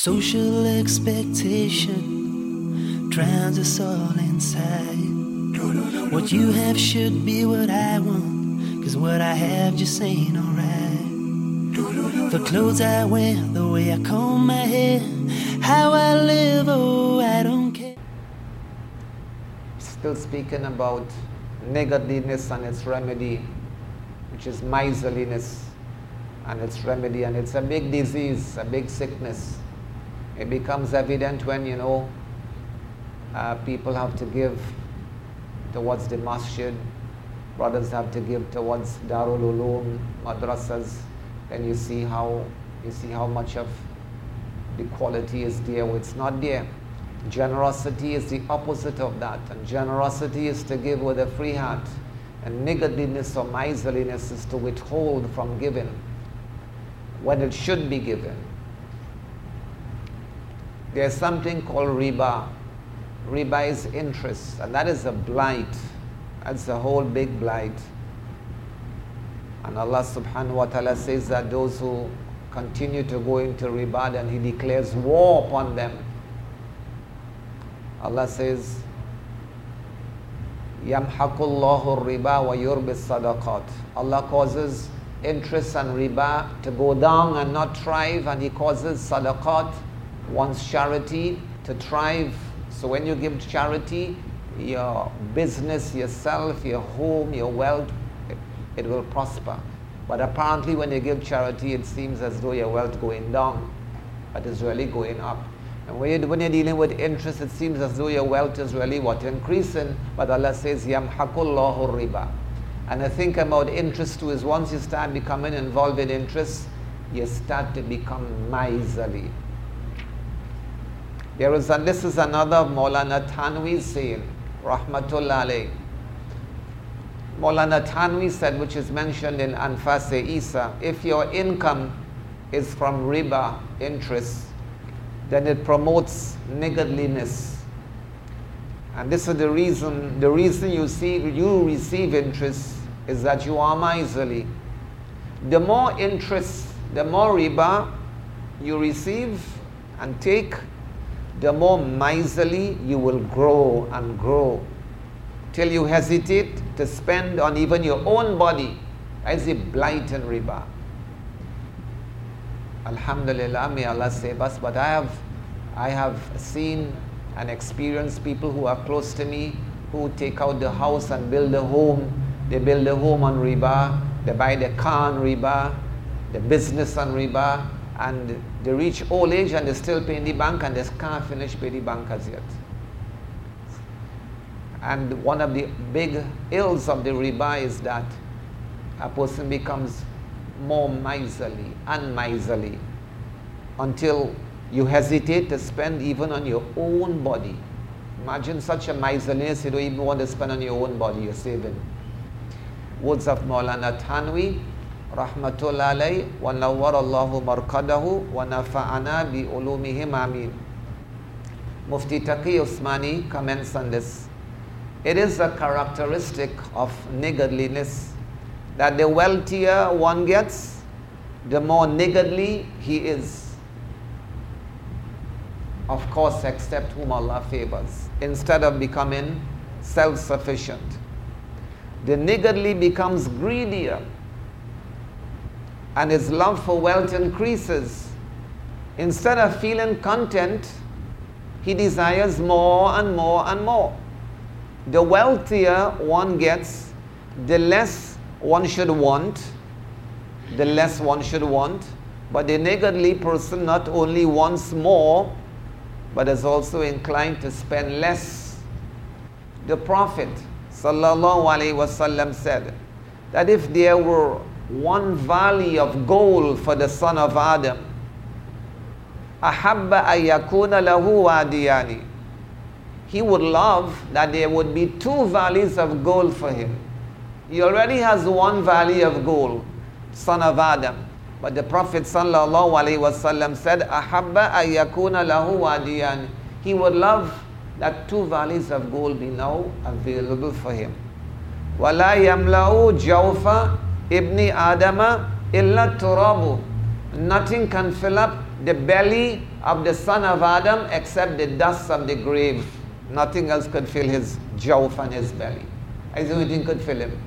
Social expectation drowns us all inside. What you have should be what I want, 'cause what I have just ain't alright. The clothes I wear, the way I comb my hair, how I live, oh, I don't care. Still speaking about niggardliness and its remedy, which is miserliness and its remedy. And it's a big disease, a big sickness. It becomes evident when, people have to give towards the masjid, brothers have to give towards Darul Uloom, madrasas. Then you see how much of the quality is there or it's not there. Generosity is the opposite of that, and generosity is to give with a free heart, and niggardliness or miserliness is to withhold from giving when it should be given. There's something called riba. Riba is interest, and that is a blight. That's a whole big blight. And Allah subhanahu wa ta'ala says that those who continue to go into riba, then He declares war upon them. Allah says, Yamhaqullahu riba wa yurbis sadaqat. Allah causes interest and riba to go down and not thrive, and He causes sadaqat, one's charity, to thrive. So when you give charity, your business, yourself, your home, your wealth, it will prosper. But apparently when you give charity, it seems as though your wealth going down, but it's really going up. And when you're dealing with interest, it seems as though your wealth is really increasing. But Allah says, Yamhaqullahu riba. And the thing about interest too is once you start becoming involved in interest, you start to become miserly. This is another of Maulana Thanwi's saying, Rahmatullah alayh. Maulana Thanwi said, which is mentioned in Anfas-e Isa, if your income is from riba, interest, then it promotes niggardliness. And this is the reason you receive interest is that you are miserly. The more interest, the more riba you receive and take, the more miserly you will grow and grow, till you hesitate to spend on even your own body as a blight and riba. Alhamdulillah, may Allah save us. But I have seen and experienced people who are close to me who take out the house and build a home. They build a home on riba, they buy the car on riba, the business on riba, and they reach old age and they still pay in the bank and they can't finish pay the bank as yet. And one of the big ills of the riba is that a person becomes more miserly and miserly until you hesitate to spend even on your own body. Imagine such a miserliness, you don't even want to spend on your own body, you're saving. Words of Maulana Thanwi, Rahmatullah alayh, wa nawwarallahu marqadahu wa nafa'ana bi ulumihim ameen. Mufti Taqi Usmani comments on this. It is a characteristic of niggardliness that the wealthier one gets, the more niggardly he is. Of course, except whom Allah favors. Instead of becoming self-sufficient, the niggardly becomes greedier, and his love for wealth increases. Instead of feeling content, he desires more and more and more. The wealthier one gets, the less one should want, but the niggardly person not only wants more, but is also inclined to spend less. The Prophet sallallahu alaihi wasallam said that if there were one valley of gold for the son of Adam, ahabba ayyakuna lahu wadiyani, he would love that there would be two valleys of gold for him. He already has one valley of gold, son of Adam. But the Prophet sallallahu alaihi wasallam said, ahabba ayyakuna lahu wadiyan. He would love that two valleys of gold be now available for him. Wala yamla'u jawfa ibni adama illa turabu. Nothing can fill up the belly of the son of Adam except the dust of the grave. Nothing else could fill his jawf and his belly. That's the only thing could fill him.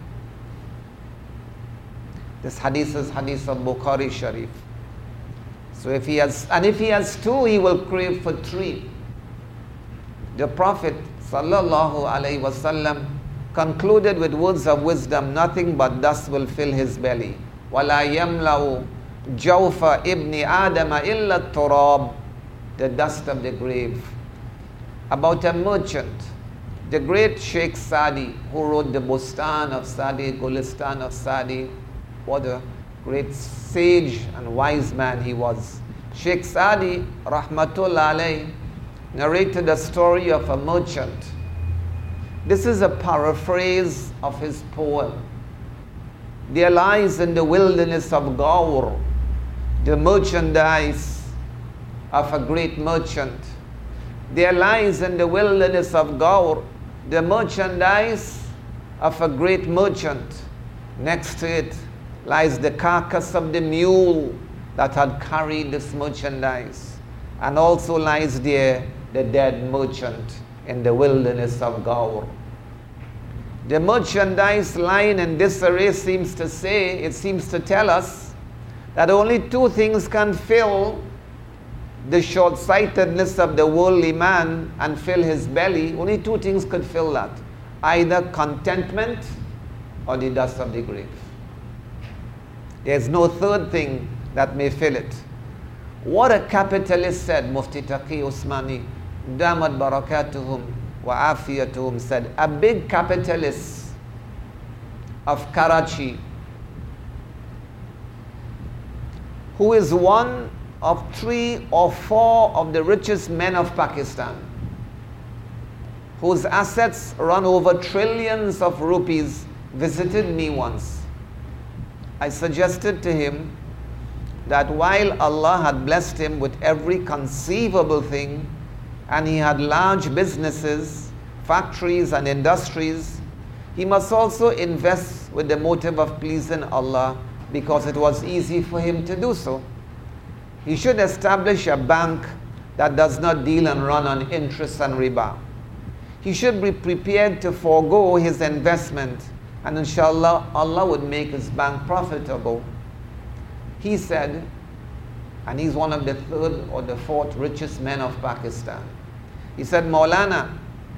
This hadith is hadith of Bukhari Sharif. So if he has two, he will crave for three. The Prophet sallallahu alaihi wasallam concluded with words of wisdom, nothing but dust will fill his belly. وَلَا يَمْلَأُ جَوْفَ إِبْنِ آدَمَ إِلَّا التُّرَابِ, the dust of the grave. About a merchant, the great Sheikh Sadi, who wrote the Bustan of Sadi, Gulistan of Sadi. What a great sage and wise man he was. Sheikh Sadi, rahmatullah alayh, narrated a story of a merchant. This is a paraphrase of his poem. There lies in the wilderness of Gaur the merchandise of a great merchant. There lies in the wilderness of Gaur the merchandise of a great merchant. Next to it lies the carcass of the mule that had carried this merchandise. And also lies there the dead merchant in the wilderness of Gaur. The merchandise lying in disarray seems to tell us that only two things can fill the short-sightedness of the worldly man and fill his belly. Only two things could fill that. Either contentment or the dust of the grave. There's no third thing that may fill it. What a capitalist said, Mufti Taqi Usmani, Damat Barakatuhum wa Afiyatuhum, said, a big capitalist of Karachi, who is one of 3 or 4 of the richest men of Pakistan, whose assets run over trillions of rupees, visited me once. I suggested to him that while Allah had blessed him with every conceivable thing, and he had large businesses, factories and industries, he must also invest with the motive of pleasing Allah, because it was easy for him to do so. He should establish a bank that does not deal and run on interest and riba. He should be prepared to forego his investment, and inshallah, Allah would make his bank profitable. He said, and he's one of the 3rd or the 4th richest men of Pakistan. He said, Maulana,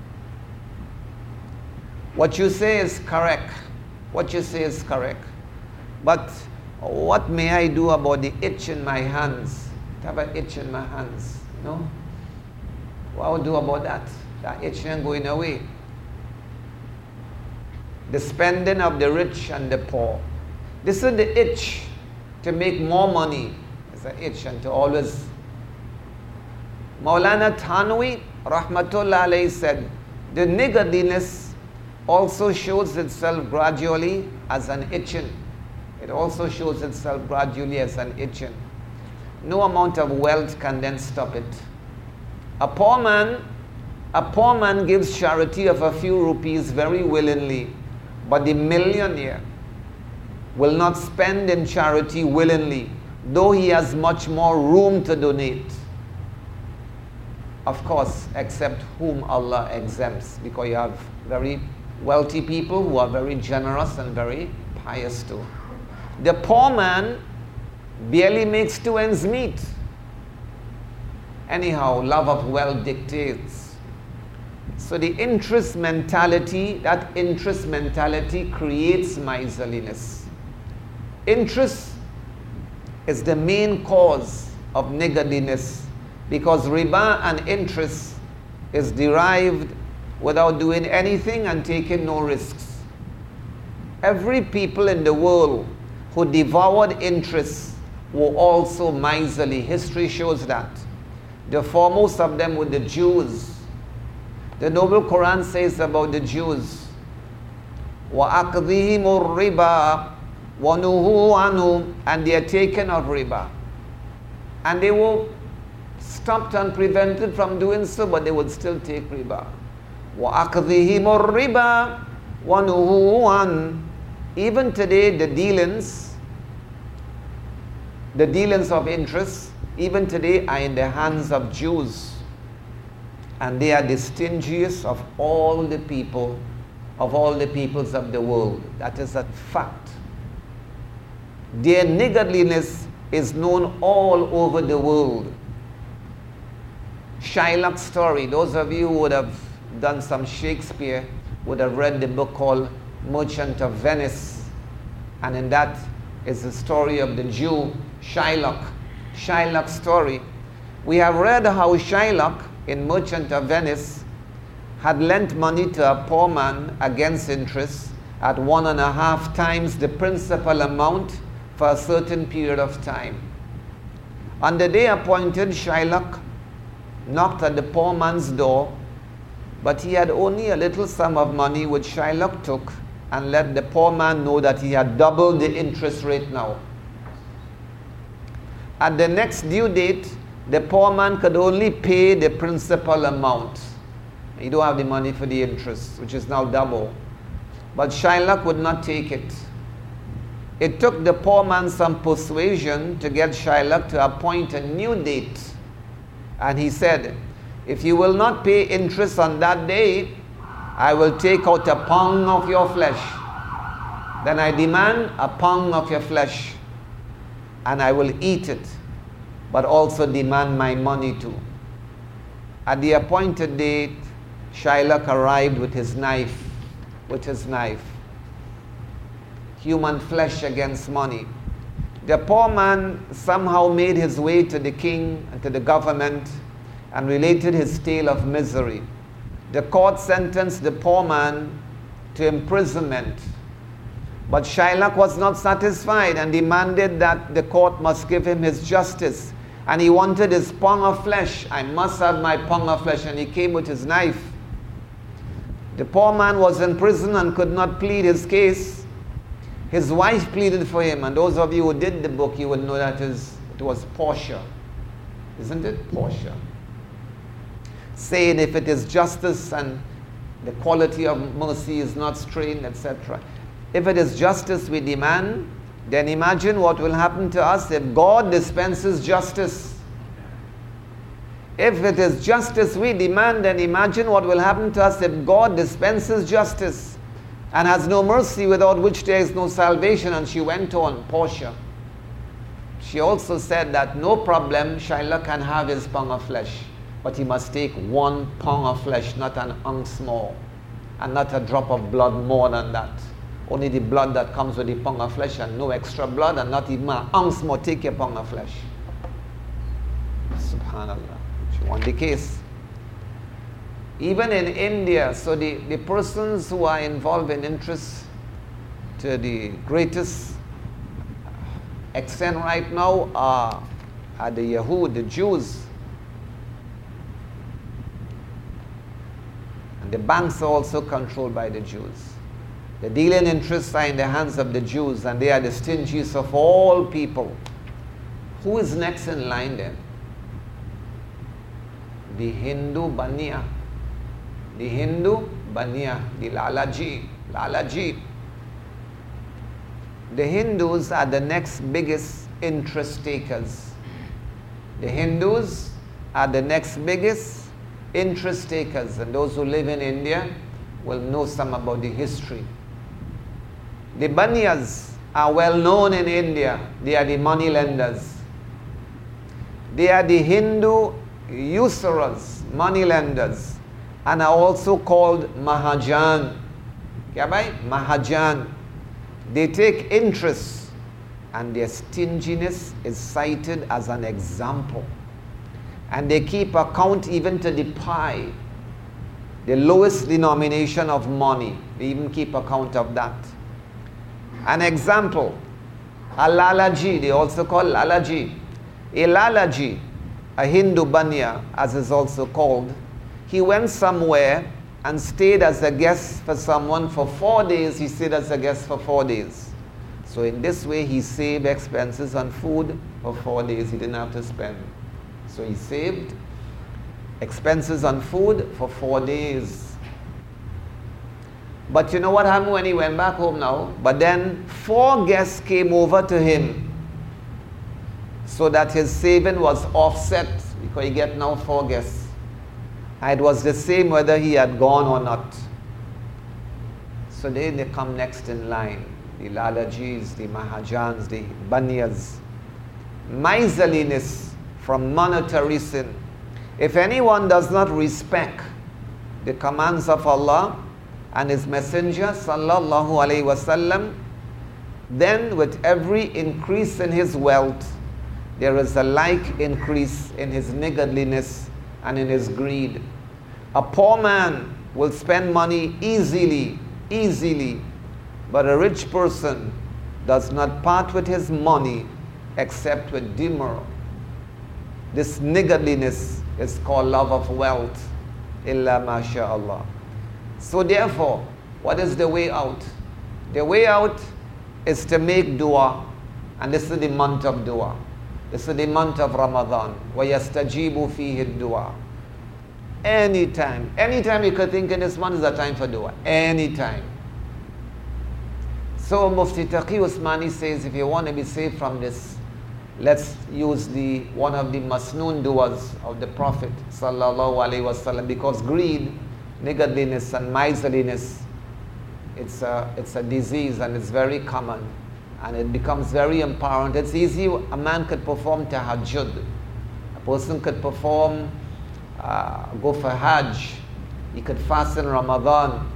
what you say is correct. What you say is correct. But what may I do about the itch in my hands? I have an itch in my hands, you know? What would I do about that? That itch ain't going away. The spending of the rich and the poor. This is the itch to make more money. It's an itch, and to always. Maulana Thanwi, rahmatullah alayhi, said, the niggardliness also shows itself gradually as an itching. It also shows itself gradually as an itching. No amount of wealth can then stop it. A poor man gives charity of a few rupees very willingly, but the millionaire will not spend in charity willingly, though he has much more room to donate. Of course, except whom Allah exempts, because you have very wealthy people who are very generous and very pious too. The poor man barely makes 2 ends meet. Anyhow, love of wealth dictates. So the interest mentality creates miserliness. Interest is the main cause of niggardliness, because riba and interest is derived without doing anything and taking no risks. Every people in the world who devoured interest were also miserly. History shows that. The foremost of them were the Jews. The Noble Quran says about the Jews, وَأَقْذِهِمُ الرِّبَا وَنُهُوا عَنْهُ, and they are taken of riba. And they were stopped and prevented from doing so, but they would still take riba. وَأَقْذِهِمُ الرِّبَا وَنُهُوا عَنْهُ. Even today, the dealings of interest even today, are in the hands of Jews. And they are the stingiest of all the people, of all the peoples of the world. That is a fact. Their niggardliness is known all over the world. Shylock's story, those of you who would have done some Shakespeare would have read the book called Merchant of Venice. And in that is the story of the Jew Shylock. Shylock's story. We have read how Shylock in Merchant of Venice had lent money to a poor man against interest at 1.5 times the principal amount for a certain period of time. On the day appointed, Shylock knocked at the poor man's door, but he had only a little sum of money which Shylock took and let the poor man know that he had doubled the interest rate now. At the next due date, the poor man could only pay the principal amount. He don't have the money for the interest, which is now double. But Shylock would not take it. It took the poor man some persuasion to get Shylock to appoint a new date. And he said, if you will not pay interest on that day, I will take out a pound of your flesh. Then I demand a pound of your flesh, and I will eat it, but also demand my money too. At the appointed date, Shylock arrived with his knife. Human flesh against money. The poor man somehow made his way to the king and to the government and related his tale of misery. The court sentenced the poor man to imprisonment. But Shylock was not satisfied and demanded that the court must give him his justice. And he wanted his pound of flesh. I must have my pound of flesh. And he came with his knife. The poor man was in prison and could not plead his case. His wife pleaded for him. And those of you who did the book, you would know that it was Portia. Isn't it? Portia. Saying if it is justice and the quality of mercy is not strained, etc. If it is justice we demand, then imagine what will happen to us if God dispenses justice. If it is justice we demand, then imagine what will happen to us if God dispenses justice and has no mercy, without which there is no salvation. And she went on, Portia. She also said that no problem, Shylock can have his pound of flesh, but he must take 1 pound of flesh, not an ounce more, and not a drop of blood more than that. Only the blood that comes with the pound of flesh, and no extra blood, and not even an ounce more. Take your pound of flesh. Subhanallah. She won the case. Even in India, so the persons who are involved in interest to the greatest extent right now are the Yahud, the Jews. And the banks are also controlled by the Jews. The dealing interests are in the hands of the Jews, and they are the stingiest of all people. Who is next in line then? The Hindu Baniya. The Hindu Baniya, the Lalaji. The Hindus are the next biggest interest takers. The Hindus are the next biggest interest takers, and those who live in India will know some about the history. The Baniyas are well known in India. They are the money lenders. They are the Hindu usurers, money lenders, and are also called Mahajan. Kya bhai? Mahajan. They take interest, and their stinginess is cited as an example. And they keep account even to the pi, the lowest denomination of money. They even keep account of that. An example, a Lalaji, they also call Lalaji. A Lalaji, a Hindu Baniya, as is also called, he went somewhere and stayed as a guest for someone for 4 days. He stayed as a guest for 4 days. So in this way, he saved expenses on food for 4 days. He didn't have to spend. So he saved expenses on food for 4 days. But you know what happened when he went back home now? But then 4 guests came over to him. so that his saving was offset because he get now 4 guests. And it was the same whether he had gone or not. So they come next in line. The Lalajis, the Mahajans, the Banyas. Miserliness from monetary sin. If anyone does not respect the commands of Allah and His Messenger sallallahu alaihi wasallam, then with every increase in his wealth, there is a like increase in his niggardliness and in his greed. A poor man will spend money easily, but a rich person does not part with his money except with demur. This niggardliness is called love of wealth. Illa masha'Allah. So therefore, what is the way out? The way out is to make dua. And this is the month of dua. This is the month of Ramadan. وَيَسْتَجِيبُ فِيهِ الدُّعَى. Anytime you could think in this month is a time for dua. Anytime. So Mufti Taqi Usmani says, if you want to be safe from this, let's use one of the masnoon duas of the Prophet sallallahu alaihi wasallam, because greed, niggardliness and miserliness, it's a disease and it's very common and it becomes very apparent. It's easy, a man could perform tahajjud, a person could perform, go for hajj, he could fast in Ramadan,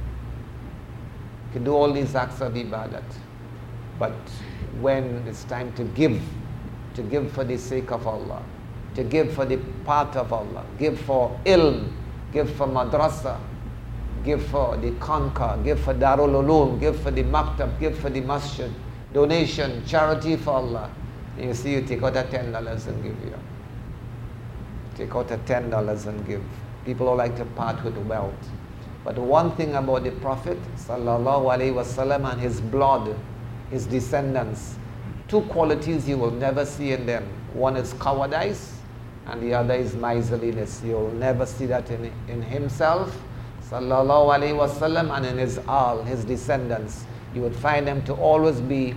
he could do all these acts of ibadat. But when it's time to give for the sake of Allah, to give for the path of Allah, give for ilm, give for madrasa, give for the Khanqa, give for Darul Ulum, give for the maktab, give for the masjid, donation, charity for Allah. And you see, you take out a $10 and give you. Take out a $10 and give. People all like to part with wealth. But one thing about the Prophet sallallahu alaihi wasallam and his blood, his descendants, 2 qualities you will never see in them. One is cowardice and the other is miserliness. You will never see that in himself sallallahu alaihi wasallam and in his descendants. You would find them to always be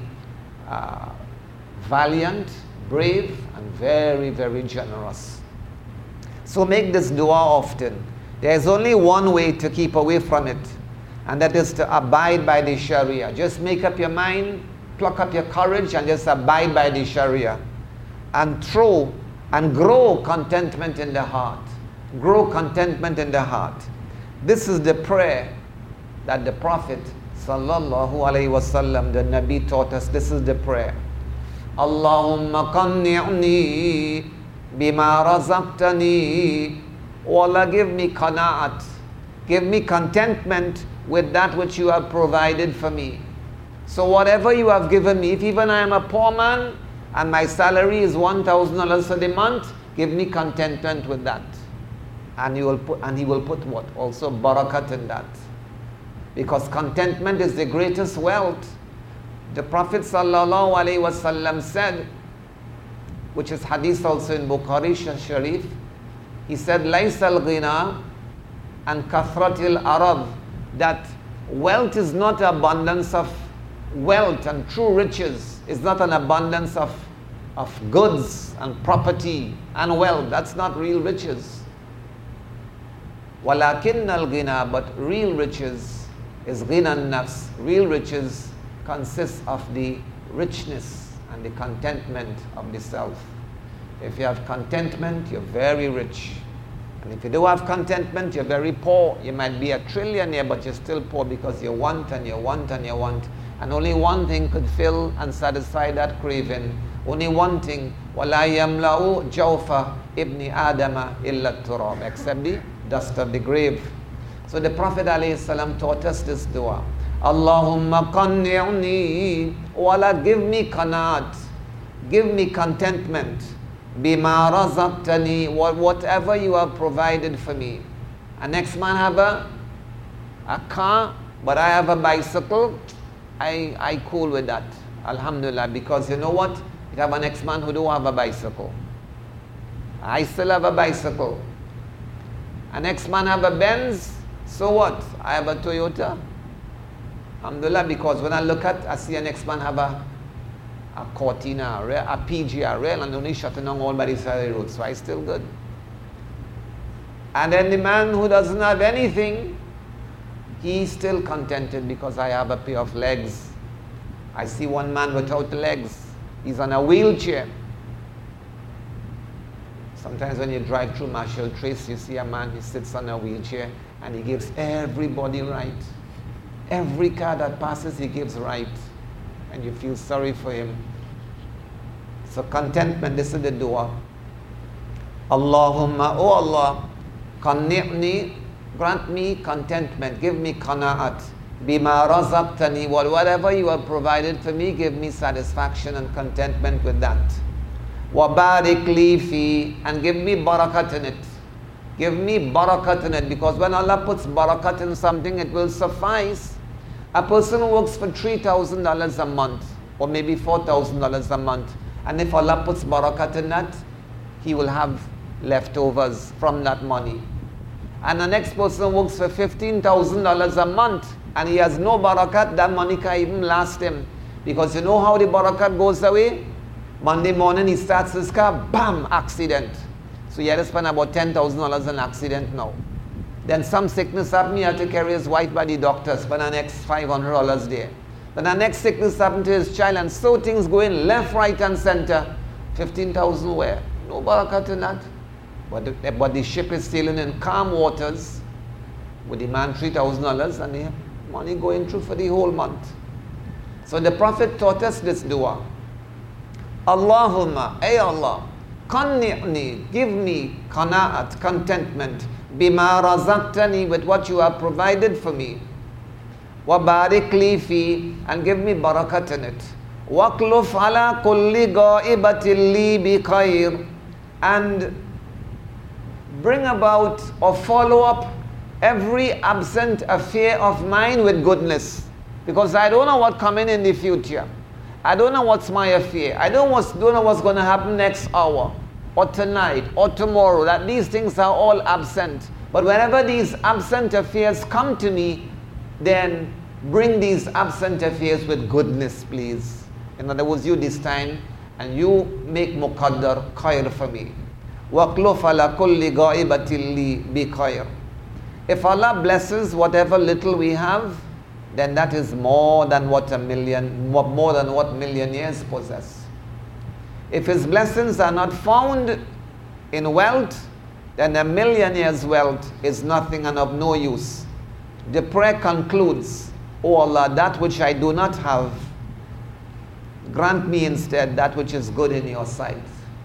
valiant, brave and very, very generous. So make this dua often. There is only one way to keep away from it, and that is to abide by the Sharia. Just make up your mind, pluck up your courage and just abide by the Sharia and grow contentment in the heart. Grow contentment in the heart. This is the prayer that the Prophet sallallahu alaihi wasallam, the Nabi, taught us. This is the prayer. Allahumma qanni'ni bima razaqtani. O Allah, give me qana'at. Give me contentment with that which you have provided for me. So whatever you have given me, if even I am a poor man and my salary is $1,000 for the month, give me contentment with that. And he will put what? Also barakat in that. Because contentment is the greatest wealth. The Prophet sallallahu alaihi wasallam said, which is hadith also in Bukhari Sharif, he said, Laysal ghina and kathratil arad, that wealth is not abundance of wealth, and true riches is not an abundance of goods and property and wealth. That's not real riches. Walakin al ghina, but real riches is ghina nafs. Real riches consists of the richness and the contentment of the self. If you have contentment, you're very rich. And if you don't have contentment, you're very poor. You might be a trillionaire, but you're still poor because you want and you want and you want. And only one thing could fill and satisfy that craving. Only one thing. وَلَا يَمْلَأُ جَوْفَ إِبْنِ آدَمَ إِلَّا التُّرَابِ, except the dust of the grave. So the Prophet ﷺ taught us this dua. Allahumma qanni'ni. O Allah, give me qanaat. Give me contentment. Bima razaqtani, whatever you have provided for me. A next man have a car, but I have a bicycle. I cool with that, alhamdulillah, because you know what? You have an next man who don't have a bicycle. I still have a bicycle. A next man have a Benz, so what? I have a Toyota. Alhamdulillah, because when I look at, I see a next man have a a Cortina, a PGR rail, and only shutting down all by the side of the road. So I still good. And then the man who doesn't have anything, he's still contented because I have a pair of legs. I see one man without legs. He's on a wheelchair. Sometimes when you drive through Marshall Trace, you see a man, he sits on a wheelchair and he gives everybody right. Every car that passes, he gives right. And you feel sorry for him. So contentment, this is the dua. Allahumma, oh Allah, qanni'ni, grant me contentment, give me qana'at. Bima razaqtani, whatever you have provided for me, give me satisfaction and contentment with that. Wa barik li fi, and give me barakat in it. Give me barakat in it, because when Allah puts barakat in something, it will suffice. A person who works for $3,000 a month, or maybe $4,000 a month, and if Allah puts barakat in that, he will have leftovers from that money. And the next person works for $15,000 a month, and he has no barakat, that money can't even last him. Because you know how the barakat goes away? Monday morning he starts his car, bam, accident. So he had to spend about $10,000 on accident now. Then some sickness happened, he had to carry his wife by the doctor, spend the next $500 there. Then the next sickness happened to his child, and so things going left, right and center. 15,000 where? No barakat in that. But the ship is sailing in calm waters with the man $3,000 and the money going through for the whole month. So the Prophet taught us this dua. Allahumma, ay Allah, qanni'ni, give me qana'at, contentment, bima razaqtani, with what you have provided for me. Wa barik li fi, and give me barakat in it. Waqluf ala kulli ga'ibatin li bi khair, and bring about or follow up every absent affair of mine with goodness. Because I don't know what's coming in the future. I don't know what's my affair. I don't know what's going to happen next hour, or tonight, or tomorrow. That these things are all absent. But whenever these absent affairs come to me, then bring these absent affairs with goodness, please. In other words, you this time, and you make muqaddar khair for me. وَقْلُفَ عَلَى كُلِّ غَائِبَةٍ لِي بِخَيْرٍ. If Allah blesses whatever little we have, then that is more than what millionaires possess. If His blessings are not found in wealth, then a millionaire's wealth is nothing and of no use. The prayer concludes, O Allah, that which I do not have, grant me instead that which is good in your sight.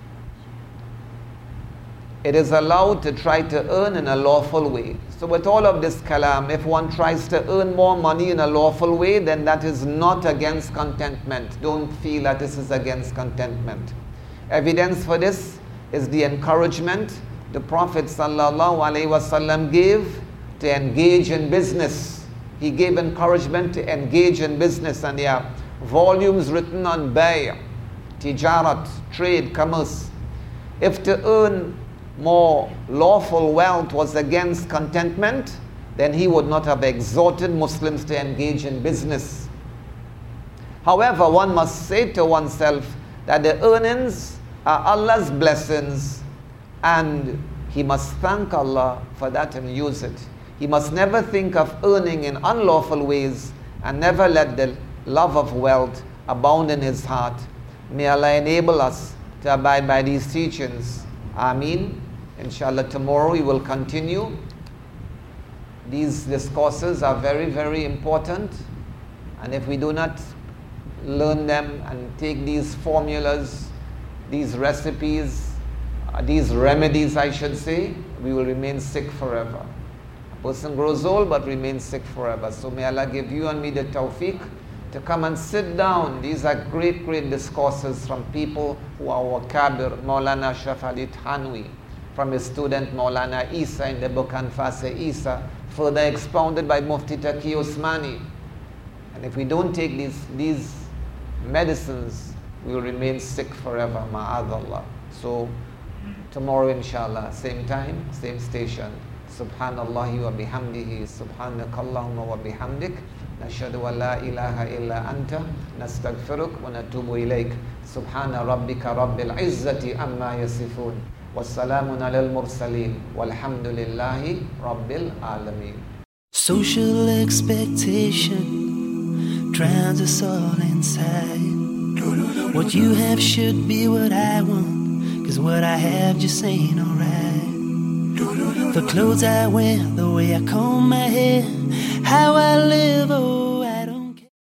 It is allowed to try to earn in a lawful way. So with all of this kalam, if one tries to earn more money in a lawful way, then that is not against contentment. Don't feel that this is against contentment. Evidence for this is the encouragement the Prophet ﷺ gave to engage in business. He gave encouragement to engage in business, and there are volumes written on bay', tijarat, trade, commerce. If to earn more lawful wealth was against contentment, then he would not have exhorted Muslims to engage in business. However, one must say to oneself that the earnings are Allah's blessings, and he must thank Allah for that and use it. He must never think of earning in unlawful ways, and never let the love of wealth abound in his heart. May Allah enable us to abide by these teachings. Ameen. Inshallah, tomorrow we will continue. These discourses are very, very important, and if we do not learn them and take these formulas, these recipes, these remedies I should say, we will remain sick forever. A person grows old but remains sick forever. So may Allah give you and me the tawfiq to come and sit down. These are great, great discourses from people who are our kabir, Maulana Ashraf Ali Thanwi, from his student Maulana Isa in the book Anfas Isa, further expounded by Mufti Taqi Usmani. And if we don't take these medicines, we will remain sick forever, ma'adallah. So tomorrow inshallah, same time, same station. Subhanallahi wa bihamdihi, subhanakallahumma wa bihamdik, نشهد أن لا إله إلا أنت نستغفرك ونتوب إليك سبحان ربك رب العزة عما يصفون والسلام على المرسلين والحمد لله رب العالمين. Social expectation drowns us all inside. What you have should be what I want, 'cause what I have just ain't alright. The clothes I wear, the way I comb my hair, how I live, oh